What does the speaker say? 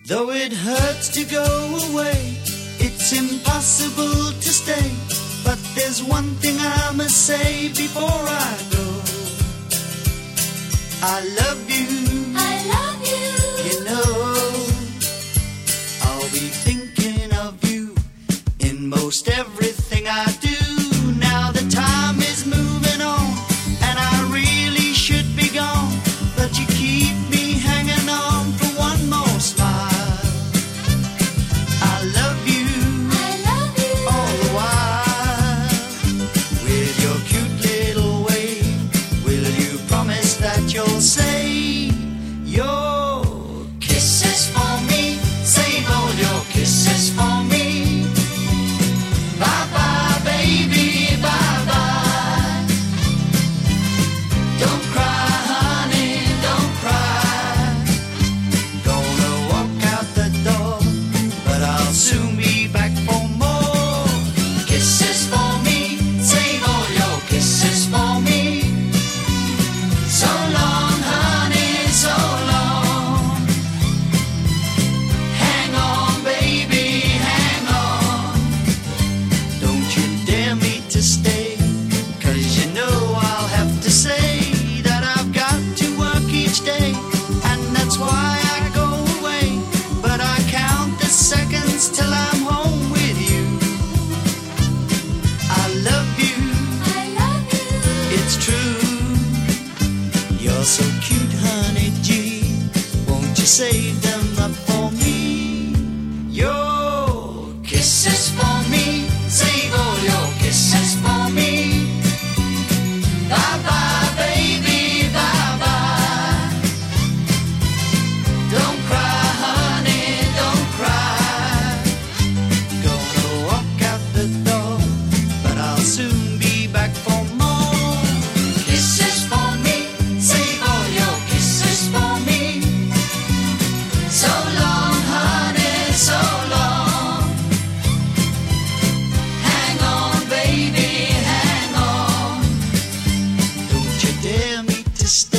Though it hurts to go away, it's impossible to stay. But there's one thing I must say before I go. I love you. I love you. You know, I'll be thinking of you in most everything I do. Now the time is moving on, and I really should be gone, but you keep me hanging on for one more smile. I love you. I love you. All the while, with your cute little way, will you promise that you'll say your kisses for me? Save all your kisses for me. Bye bye, baby, bye bye. Don't cry, honey, don't cry. Gonna walk out the door, but I'll soon be back for more kisses for me. Save all your kisses for me. So long, honey, so long. Hang on, baby, hang on. Don't you dare me to stay, 'cause you know I'll have to say that I've got to work each day, and that's why I go away. But I count the seconds till I'm home with you. I love you, I love you. it's true. You're so cute, honey G. Won't you save them up for me? Your kisses for me. Save all your kisses for me. Bye bye, baby, bye bye. Don't cry, honey, don't cry. Gonna walk out the door, but I'll soon be back for more kisses for me. Save all your kisses for me. So long, honey, so long. Hang on, baby, hang on. Don't you dare me to stay.